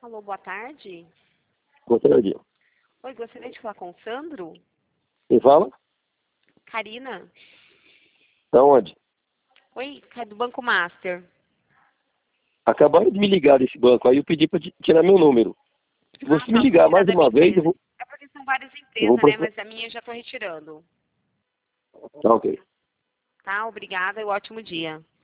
Alô, boa tarde. Boa tarde. Oi, gostaria de falar com o Sandro? Quem fala? Karina. Da onde? Oi, é do Banco Master. Acabaram de me ligar desse banco, aí eu pedi para tirar meu número. Se você me Tá, ligar vou tirar mais da uma minha vez, eu empresa. vou... É porque são várias Eu vou empresas, né? procurar. Mas a minha eu já estou retirando. Tá, ok. Tá, obrigada e um ótimo dia.